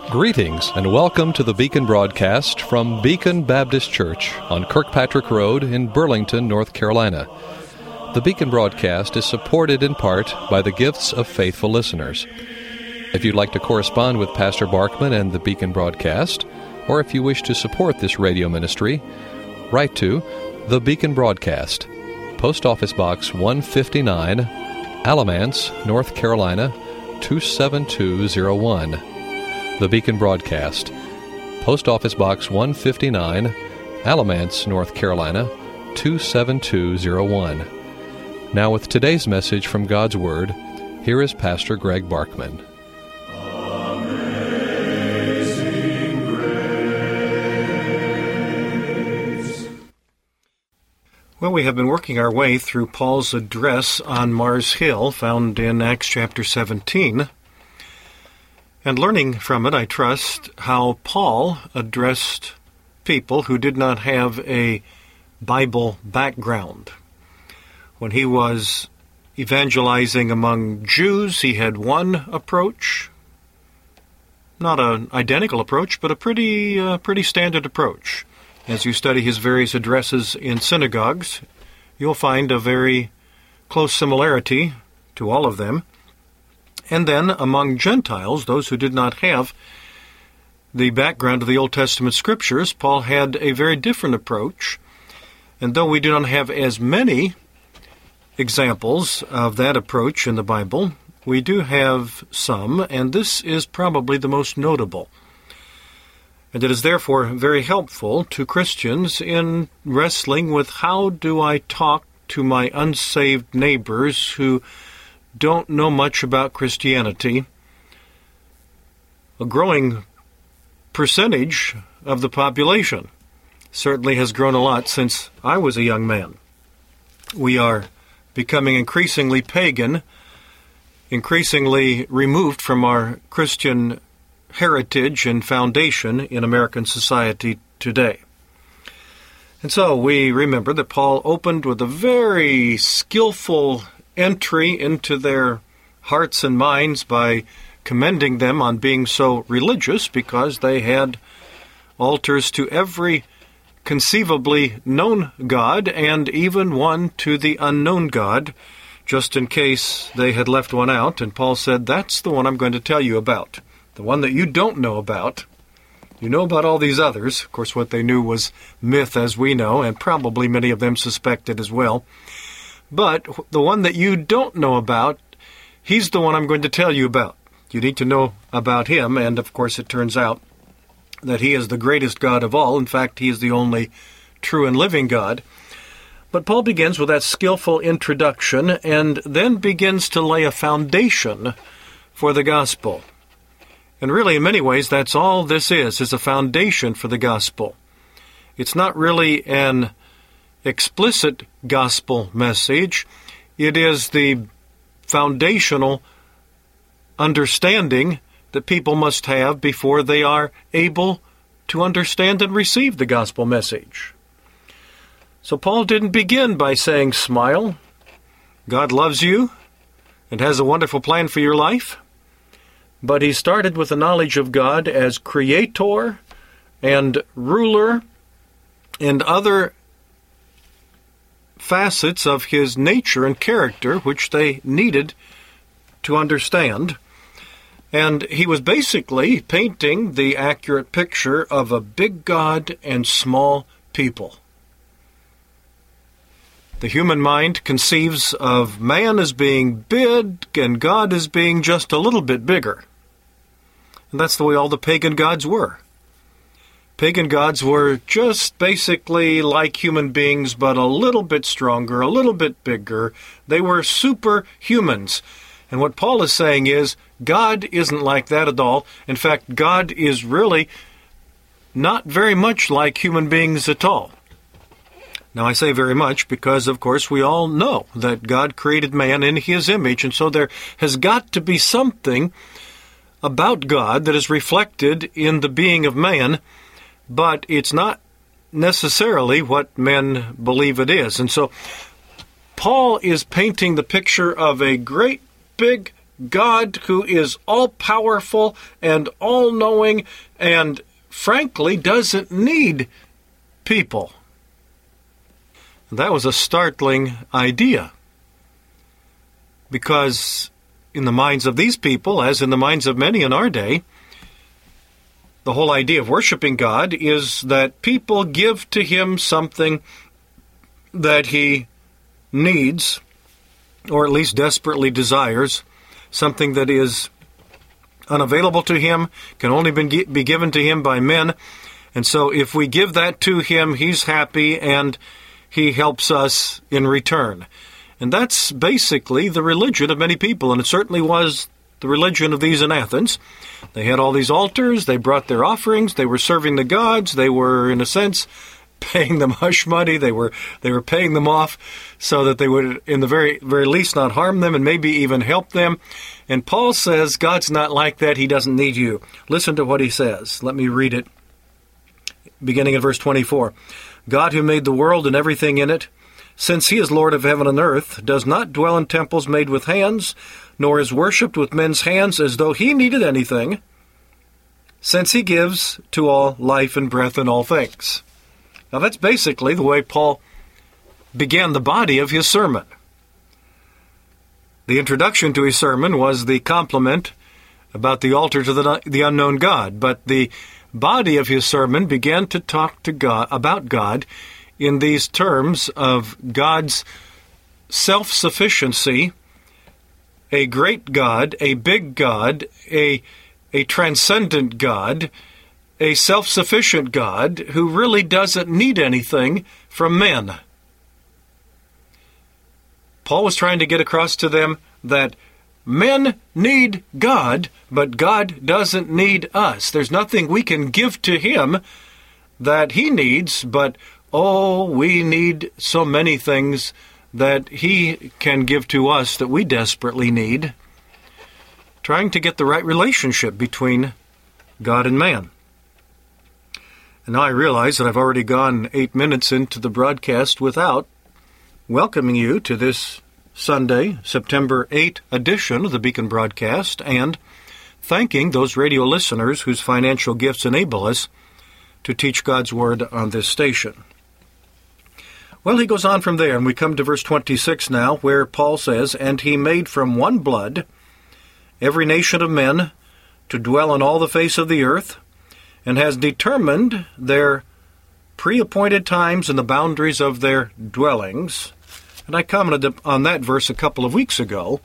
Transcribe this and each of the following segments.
Greetings and welcome to the Beacon broadcast from Beacon Baptist Church on Kirkpatrick Road in Burlington, North Carolina. The Beacon broadcast is supported in part by the gifts of faithful listeners. If you'd like to correspond with Pastor Barkman and the Beacon broadcast, or if you wish to support this radio ministry, write to The Beacon Broadcast, Post Office Box 159, Alamance, North Carolina 27201. The Beacon Broadcast, Post Office Box 159, Alamance, North Carolina 27201. Now with today's message from God's Word, here is Pastor Greg Barkman. Amazing Grace. Well, we have been working our way through Paul's address on Mars Hill, found in Acts chapter 17. And learning from it, I trust, how Paul addressed people who did not have a Bible background. When he was evangelizing among Jews, he had one approach. Not an identical approach, but a pretty standard approach. As you study his various addresses in synagogues, you'll find a very close similarity to all of them. And then among Gentiles, those who did not have the background of the Old Testament Scriptures, Paul had a very different approach. And though we do not have as many examples of that approach in the Bible, we do have some, and this is probably the most notable. And it is therefore very helpful to Christians in wrestling with how do I talk to my unsaved neighbors who don't know much about Christianity. A growing percentage of the population certainly has grown a lot since I was a young man. We are becoming increasingly pagan, increasingly removed from our Christian heritage and foundation in American society today. And so we remember that Paul opened with a very skillful entry into their hearts and minds by commending them on being so religious because they had altars to every conceivably known God and even one to the unknown God, just in case they had left one out. And Paul said, that's the one I'm going to tell you about. The one that you don't know about. You know about all these others. Of course, what they knew was myth, as we know, and probably many of them suspected as well. But the one that you don't know about, he's the one I'm going to tell you about. You need to know about him, and of course it turns out that he is the greatest God of all. In fact, he is the only true and living God. But Paul begins with that skillful introduction and then begins to lay a foundation for the gospel. And really, in many ways, that's all this is a foundation for the gospel. It's not really an explicit gospel message. It is the foundational understanding that people must have before they are able to understand and receive the gospel message. So Paul didn't begin by saying, smile, God loves you and has a wonderful plan for your life. But he started with the knowledge of God as creator and ruler and other facets of his nature and character which they needed to understand. And he was basically painting the accurate picture of a big God and small people. The human mind conceives of man as being big and God as being just a little bit bigger. And that's the way all the pagan gods were. Pagan gods were just basically like human beings, but a little bit stronger, a little bit bigger. They were superhumans. And what Paul is saying is, God isn't like that at all. In fact, God is really not very much like human beings at all. Now, I say very much because, of course, we all know that God created man in his image, and so there has got to be something about God that is reflected in the being of man, but it's not necessarily what men believe it is. And so Paul is painting the picture of a great big God who is all-powerful and all-knowing and, frankly, doesn't need people. That was a startling idea, because in the minds of these people, as in the minds of many in our day, the whole idea of worshiping God is that people give to Him something that He needs, or at least desperately desires, something that is unavailable to Him, can only be given to Him by men. And so if we give that to Him, He's happy and He helps us in return. And that's basically the religion of many people, and it certainly was the religion of these in Athens. They had all these altars, they brought their offerings, they were serving the gods, they were, in a sense, paying them hush money, they were paying them off so that they would, in the very least, not harm them and maybe even help them. And Paul says, God's not like that, He doesn't need you. Listen to what he says. Let me read it, beginning in verse 24. God who made the world and everything in it, since He is Lord of heaven and earth, does not dwell in temples made with hands, nor is worshipped with men's hands as though He needed anything, since He gives to all life and breath and all things. Now that's basically the way Paul began the body of his sermon. The introduction to his sermon was the compliment about the altar to the unknown God, but the body of his sermon began to talk to God about God in these terms of God's self-sufficiency, a great God, a big God, a transcendent God, a self-sufficient God who really doesn't need anything from men. Paul was trying to get across to them that men need God, but God doesn't need us. There's nothing we can give to Him that He needs, but we need so many things that He can give to us that we desperately need. Trying to get the right relationship between God and man. And now I realize that I've already gone 8 minutes into the broadcast without welcoming you to this Sunday, September 8 edition of the Beacon Broadcast, and thanking those radio listeners whose financial gifts enable us to teach God's Word on this station. Well, he goes on from there, and we come to verse 26 now, where Paul says, And He made from one blood every nation of men to dwell on all the face of the earth, and has determined their pre-appointed times and the boundaries of their dwellings. And I commented on that verse a couple of weeks ago.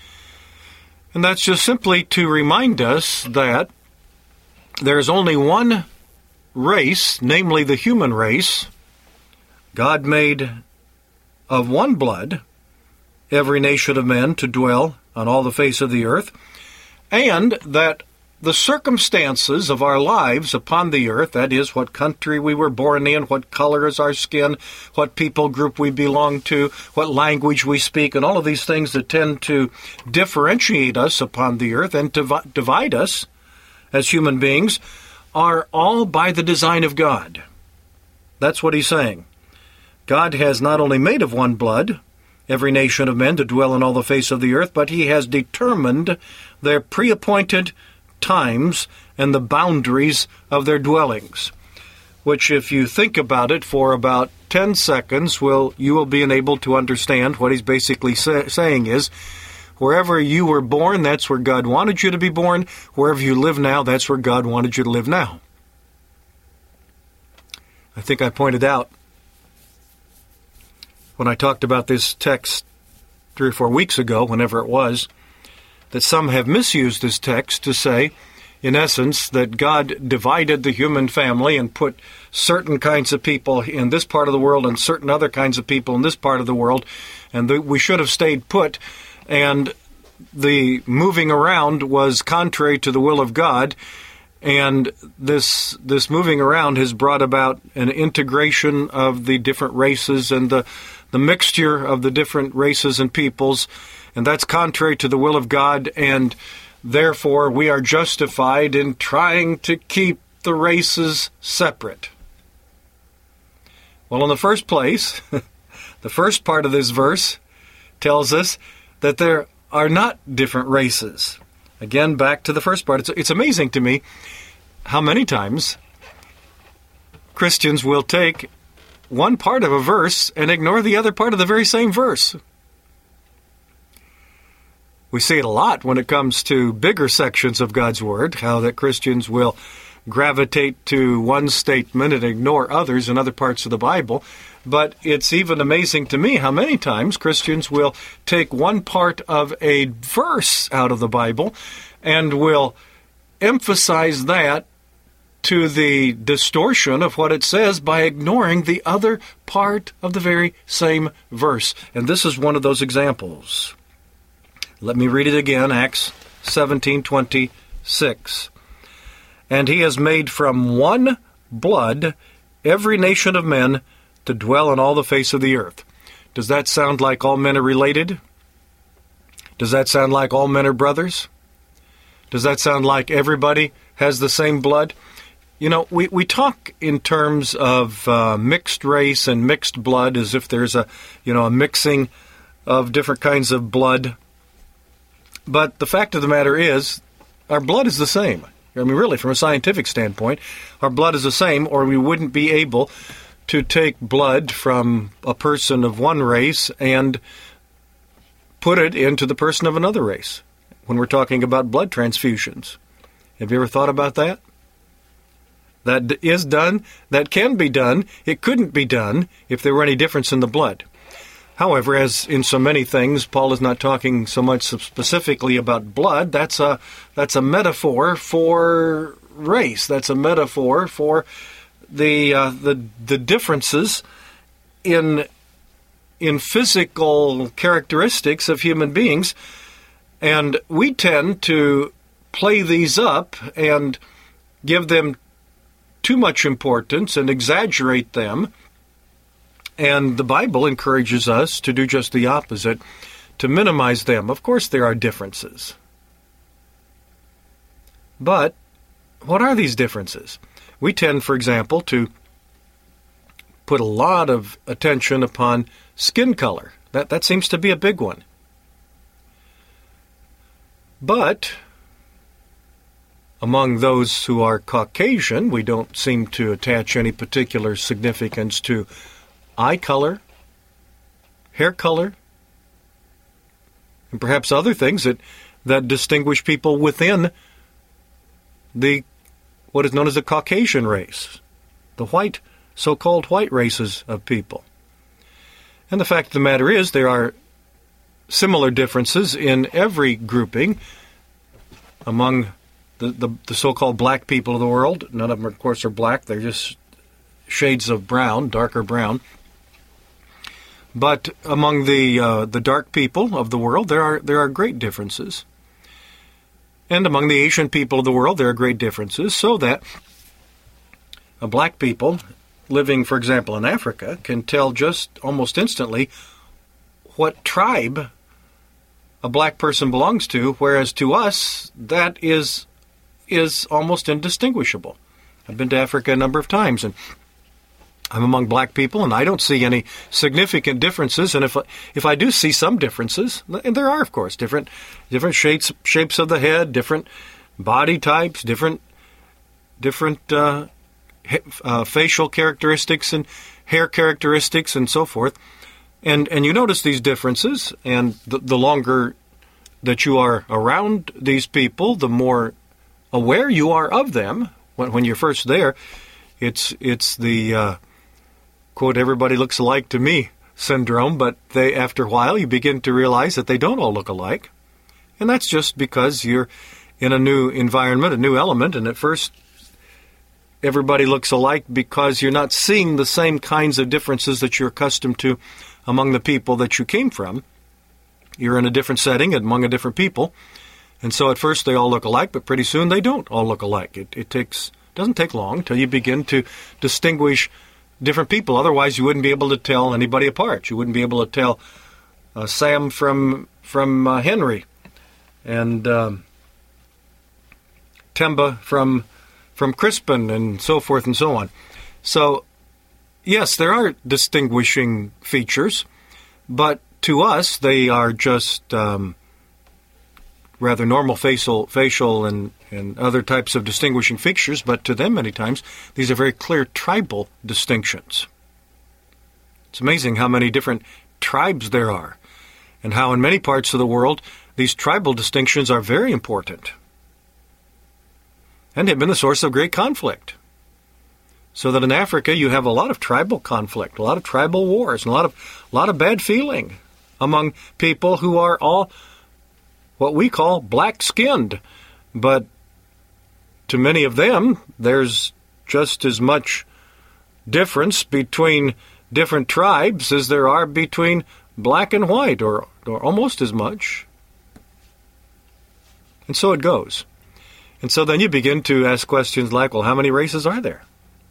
And that's just simply to remind us that there's only one race, namely the human race. God made of one blood every nation of men to dwell on all the face of the earth, and that the circumstances of our lives upon the earth, that is, what country we were born in, what color is our skin, what people group we belong to, what language we speak, and all of these things that tend to differentiate us upon the earth and to divide us as human beings, are all by the design of God. That's what he's saying. God has not only made of one blood every nation of men to dwell on all the face of the earth, but He has determined their pre-appointed times and the boundaries of their dwellings, which, if you think about it for about 10 seconds, you will be enabled to understand what he's basically saying is, wherever you were born, that's where God wanted you to be born. Wherever you live now, that's where God wanted you to live now. I think I pointed out when I talked about this text 3 or 4 weeks ago, whenever it was, that some have misused this text to say, in essence, that God divided the human family and put certain kinds of people in this part of the world and certain other kinds of people in this part of the world, and we should have stayed put, and the moving around was contrary to the will of God, and this moving around has brought about an integration of the different races and the mixture of the different races and peoples, and that's contrary to the will of God, and therefore we are justified in trying to keep the races separate. Well, in the first place, the first part of this verse tells us that there are not different races. Again, back to the first part. It's amazing to me how many times Christians will take one part of a verse and ignore the other part of the very same verse. We see it a lot when it comes to bigger sections of God's Word, how that Christians will gravitate to one statement and ignore others in other parts of the Bible. But it's even amazing to me how many times Christians will take one part of a verse out of the Bible and will emphasize that to the distortion of what it says by ignoring the other part of the very same verse. And this is one of those examples. Let me read it again, Acts 17:26. And he has made from one blood every nation of men to dwell on all the face of the earth. Does that sound like all men are related? Does that sound like all men are brothers? Does that sound like everybody has the same blood? You know, we talk in terms of mixed race and mixed blood as if there's a mixing of different kinds of blood. But the fact of the matter is, our blood is the same. I mean, really, from a scientific standpoint, our blood is the same, or we wouldn't be able to take blood from a person of one race and put it into the person of another race when we're talking about blood transfusions. Have you ever thought about that? That is done, that can be done. It couldn't be done if there were any difference in the blood. However, as in so many things, Paul is not talking so much specifically about blood. That's a metaphor for race. That's a metaphor for the differences in physical characteristics of human beings, and we tend to play these up and give them too much importance and exaggerate them. And the Bible encourages us to do just the opposite, to minimize them. Of course, there are differences. But what are these differences? We tend, for example, to put a lot of attention upon skin color. That seems to be a big one. But among those who are Caucasian, we don't seem to attach any particular significance to eye color, hair color, and perhaps other things that distinguish people within what is known as the Caucasian race, the white, so-called white races of people. And the fact of the matter is, there are similar differences in every grouping among the so-called black people of the world. None of them, of course, are black. They're just shades of brown, darker brown. But among the dark people of the world, there are great differences. And among the Asian people of the world, there are great differences, so that black people living, for example, in Africa can tell just almost instantly what tribe a black person belongs to, whereas to us, that is almost indistinguishable. I've been to Africa a number of times, and I'm among black people, and I don't see any significant differences. And if I do see some differences, and there are, of course, different shapes of the head, different body types, different facial characteristics and hair characteristics and so forth. And you notice these differences, and the longer that you are around these people, the more aware you are of them. When you're first there, it's the quote, everybody looks alike to me syndrome, but after a while you begin to realize that they don't all look alike. And that's just because you're in a new environment, a new element, and at first everybody looks alike because you're not seeing the same kinds of differences that you're accustomed to among the people that you came from. You're in a different setting among a different people, and so at first they all look alike, but pretty soon they don't all look alike. It doesn't take long till you begin to distinguish different people. Otherwise, you wouldn't be able to tell anybody apart. You wouldn't be able to tell Sam from Henry, and Temba from Crispin, and so forth and so on. So, yes, there are distinguishing features, but to us they are just rather normal facial and other types of distinguishing features, but to them many times these are very clear tribal distinctions. It's amazing how many different tribes there are, and how in many parts of the world these tribal distinctions are very important and have been the source of great conflict. So that in Africa you have a lot of tribal conflict, a lot of tribal wars, and a lot of bad feeling among people who are all what we call black-skinned. But to many of them, there's just as much difference between different tribes as there are between black and white, or almost as much. And so it goes. And so then you begin to ask questions like, well, how many races are there?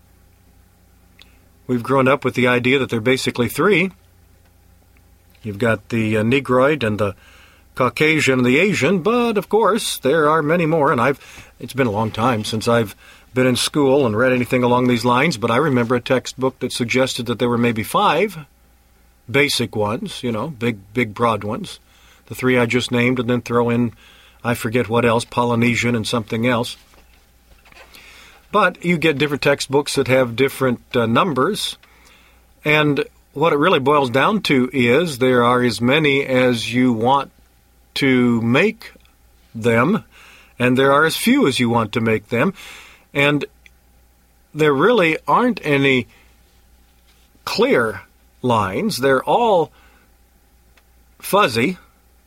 We've grown up with the idea that there are basically three. You've got the Negroid and the Caucasian and the Asian, but of course there are many more, and it's been a long time since I've been in school and read anything along these lines, but I remember a textbook that suggested that there were maybe 5 basic ones, big broad ones. The 3 I just named, and then throw in, I forget what else, Polynesian and something else. But you get different textbooks that have different numbers, and what it really boils down to is there are as many as you want to make them, and there are as few as you want to make them, and there really aren't any clear lines. They're all fuzzy.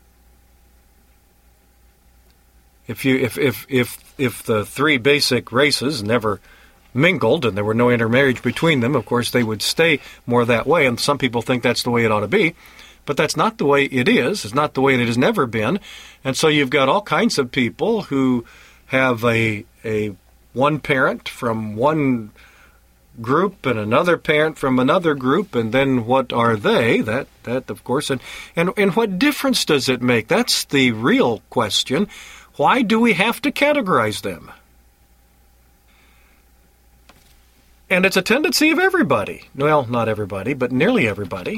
If the 3 basic races never mingled and there were no intermarriage between them, of course they would stay more that way, and some people think that's the way it ought to be. But that's not the way it is. It's not the way it has never been. And so you've got all kinds of people who have a one parent from one group and another parent from another group, and then what are they? That of course, and what difference does it make? That's the real question. Why do we have to categorize them? And it's a tendency of everybody. Well, not everybody, but nearly everybody.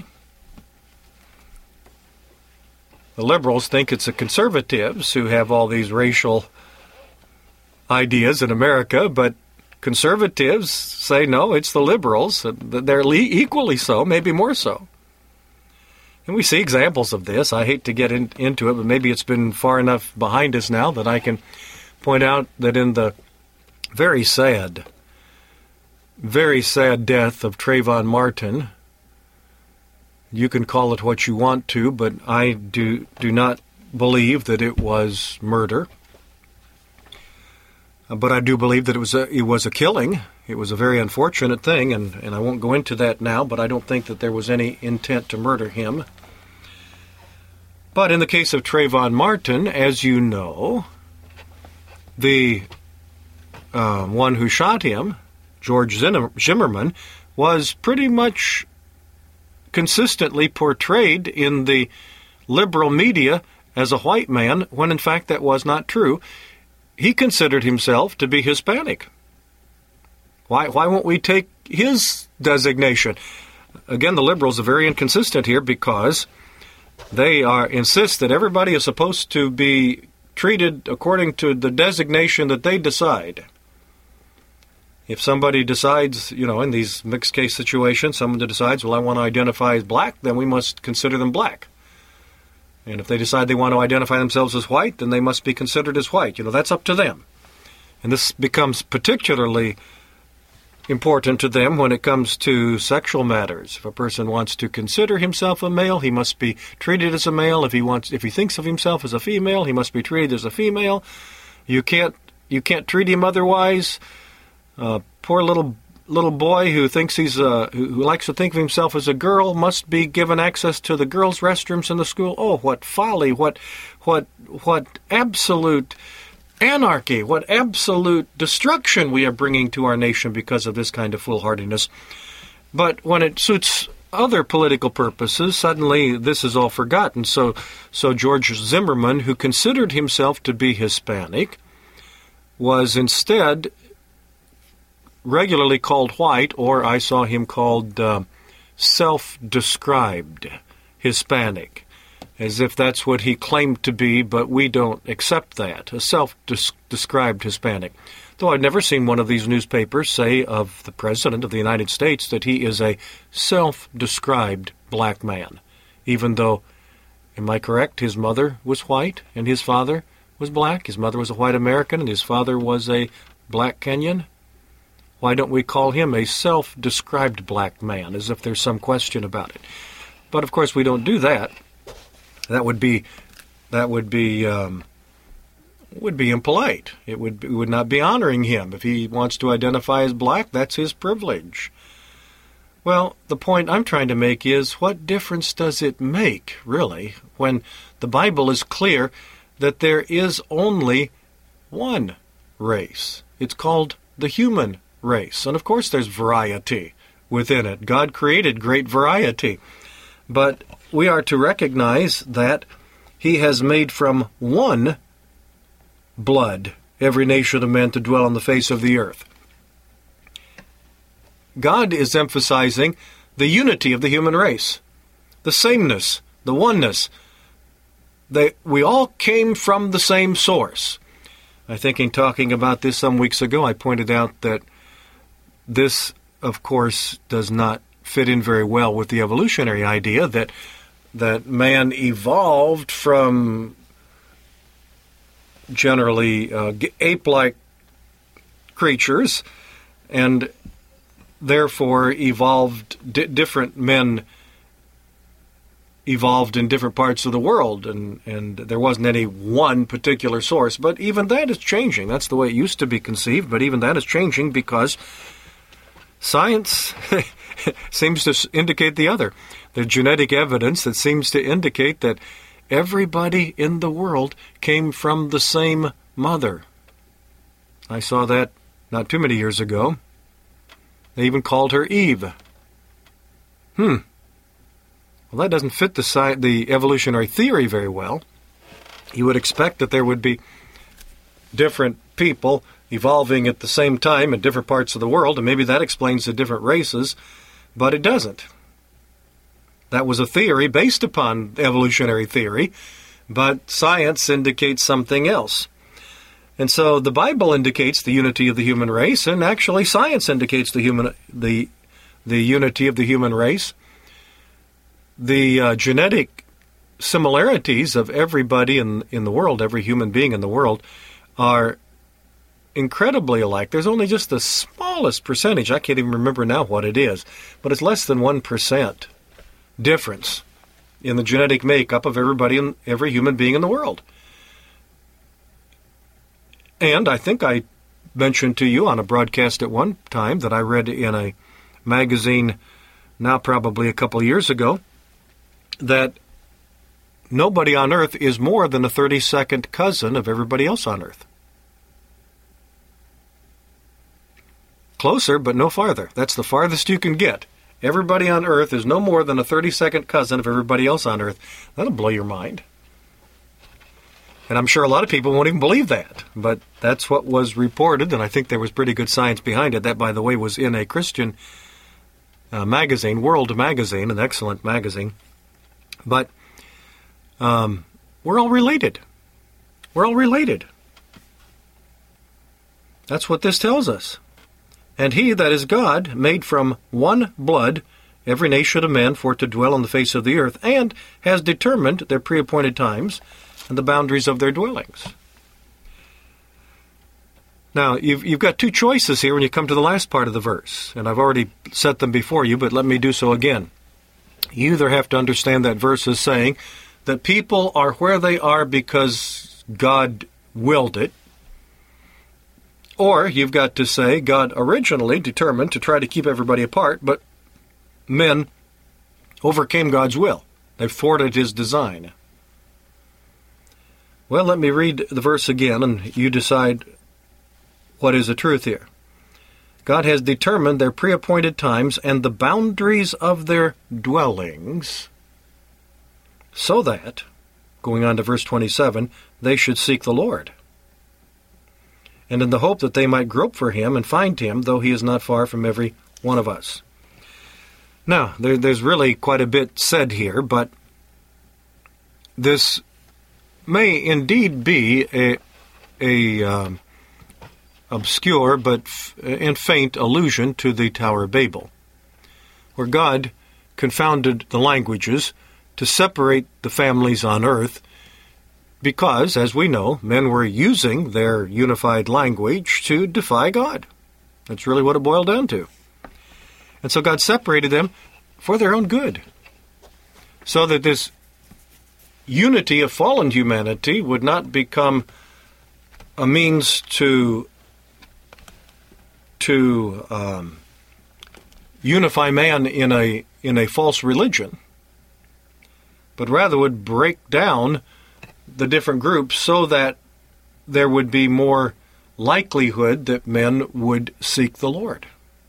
The liberals think it's the conservatives who have all these racial ideas in America, but conservatives say, no, it's the liberals. They're equally so, maybe more so. And we see examples of this. I hate to get into it, but maybe it's been far enough behind us now that I can point out that in the very sad death of Trayvon Martin, you can call it what you want to, but I do not believe that it was murder. But I do believe that it was a killing. It was a very unfortunate thing, and I won't go into that now, but I don't think that there was any intent to murder him. But in the case of Trayvon Martin, as you know, the one who shot him, George Zimmerman, was pretty much consistently portrayed in the liberal media as a white man, when in fact that was not true. He considered himself to be Hispanic. Why won't we take his designation? Again, the liberals are very inconsistent here because they insist that everybody is supposed to be treated according to the designation that they decide. If somebody decides, in these mixed case situations, someone decides, well, I want to identify as black, then we must consider them black. And if they decide they want to identify themselves as white, then they must be considered as white. That's up to them. And this becomes particularly important to them when it comes to sexual matters. If a person wants to consider himself a male, he must be treated as a male. If he thinks of himself as a female, he must be treated as a female. You can't treat him otherwise. Poor little boy who thinks who likes to think of himself as a girl must be given access to the girls' restrooms in the school. Oh, what folly! What absolute anarchy! What absolute destruction we are bringing to our nation because of this kind of foolhardiness. But when it suits other political purposes, suddenly this is all forgotten. So George Zimmerman, who considered himself to be Hispanic, was instead regularly called white, or I saw him called self-described Hispanic. as if that's what he claimed to be, but we don't accept that, a self-described Hispanic. Though I've never seen one of these newspapers say of the President of the United States that he is a self-described black man, even though, am I correct, his mother was white and his father was black? His mother was a white American and his father was a black Kenyan? Why don't we call him a self-described black man, as if there's some question about it? But of course we don't do that. That would be impolite. It would not be honoring him. If he wants to identify as black, that's his privilege. Well, the point I'm trying to make is, what difference does it make, really, when the Bible is clear that there is only one race? It's called the human race. And of course there's variety within it. God created great variety. But we are to recognize that he has made from one blood every nation of men to dwell on the face of the earth. God is emphasizing the unity of the human race, the sameness, the oneness. We all came from the same source. I think in talking about this some weeks ago, I pointed out that this, of course, does not fit in very well with the evolutionary idea that man evolved from generally ape-like creatures, and therefore different men evolved in different parts of the world, and there wasn't any one particular source. But even that is changing. That's the way it used to be conceived, but even that is changing because science seems to indicate the other. There's genetic evidence that seems to indicate that everybody in the world came from the same mother. I saw that not too many years ago. They even called her Eve. Well, that doesn't fit the evolutionary theory very well. You would expect that there would be different people evolving at the same time in different parts of the world, and maybe that explains the different races, but it doesn't. That was a theory based upon evolutionary theory, but science indicates something else. And so the Bible indicates the unity of the human race, and actually science indicates the unity of the human race. The genetic similarities of everybody in the world, every human being in the world, are incredibly alike. There's only just the smallest percentage, I can't even remember now what it is, but it's less than 1% difference in the genetic makeup of every human being in the world. And I think I mentioned to you on a broadcast at one time that I read in a magazine now probably a couple years ago that nobody on earth is more than a 32nd cousin of everybody else on earth. Closer, but no farther. That's the farthest you can get. Everybody on earth is no more than a 32nd cousin of everybody else on earth. That'll blow your mind. And I'm sure a lot of people won't even believe that. But that's what was reported, and I think there was pretty good science behind it. That, by the way, was in a Christian magazine, World Magazine, an excellent magazine. But we're all related. We're all related. That's what this tells us. And he, that is God, made from one blood every nation of men for to dwell on the face of the earth, and has determined their pre-appointed times and the boundaries of their dwellings. Now, you've got two choices here when you come to the last part of the verse, and I've already set them before you, but let me do so again. You either have to understand that verse as saying that people are where they are because God willed it, or you've got to say God originally determined to try to keep everybody apart, but men overcame God's will. They thwarted his design. Well, let me read the verse again, and you decide what is the truth here. God has determined their pre-appointed times and the boundaries of their dwellings, so that, going on to verse 27, they should seek the Lord, and in the hope that they might grope for him and find him, though he is not far from every one of us. Now, there's really quite a bit said here, but this may indeed be a obscure and faint allusion to the Tower of Babel, where God confounded the languages to separate the families on earth because, as we know, men were using their unified language to defy God. That's really what it boiled down to. And so God separated them for their own good, so that this unity of fallen humanity would not become a means to unify man in a false religion, but rather would break down the different groups so that there would be more likelihood that men would seek the Lord.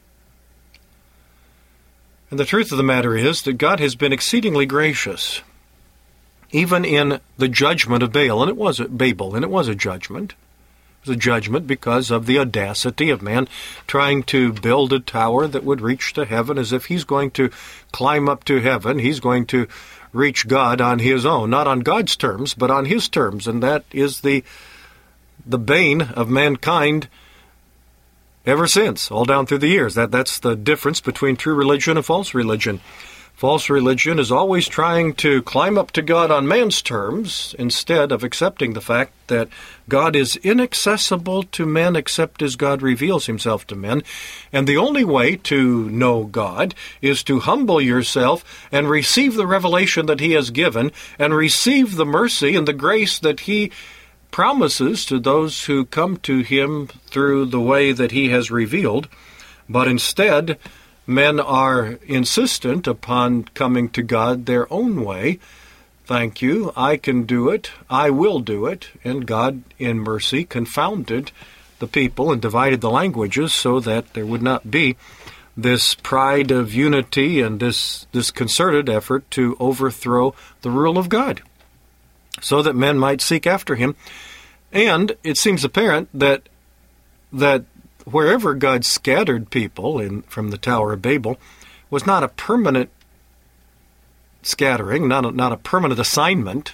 And the truth of the matter is that God has been exceedingly gracious, even in the judgment of Babel, and it was a judgment. It was a judgment because of the audacity of man trying to build a tower that would reach to heaven, as if he's going to climb up to heaven. He's going to reach God on his own, not on God's terms, but on his terms. And that is the bane of mankind ever since, all down through the years. That's the difference between true religion and false religion. False religion is always trying to climb up to God on man's terms instead of accepting the fact that God is inaccessible to men except as God reveals himself to men. And the only way to know God is to humble yourself and receive the revelation that he has given and receive the mercy and the grace that he promises to those who come to him through the way that he has revealed. But instead, men are insistent upon coming to God their own way. Thank you, I can do it, I will do it. And God, in mercy, confounded the people and divided the languages so that there would not be this pride of unity and this concerted effort to overthrow the rule of God, so that men might seek after him. And it seems apparent that wherever God scattered people from the Tower of Babel was not a permanent scattering, not a permanent assignment.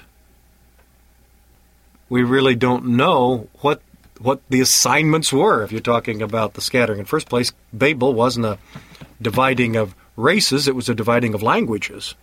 We really don't know what the assignments were if you're talking about the scattering. In the first place, Babel wasn't a dividing of races, it was a dividing of languages.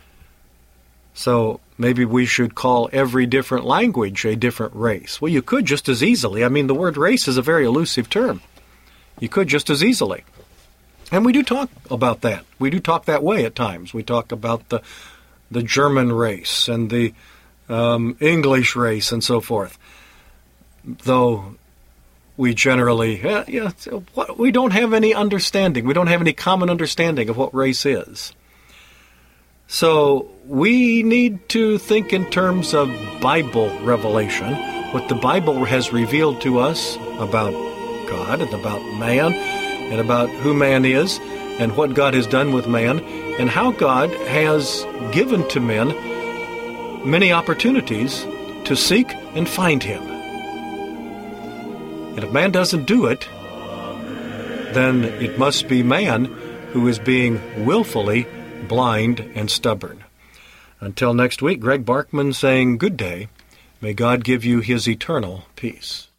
So maybe we should call every different language a different race. Well, you could just as easily. I mean, the word race is a very elusive term. You could just as easily. And we do talk about that. We do talk that way at times. We talk about the German race and the English race and so forth. Though we generally, we don't have any understanding. We don't have any common understanding of what race is. So we need to think in terms of Bible revelation, what the Bible has revealed to us about God and about man and about who man is and what God has done with man and how God has given to men many opportunities to seek and find him. And if man doesn't do it, then it must be man who is being willfully blind and stubborn. Until next week, Greg Barkman saying good day. May God give you his eternal peace.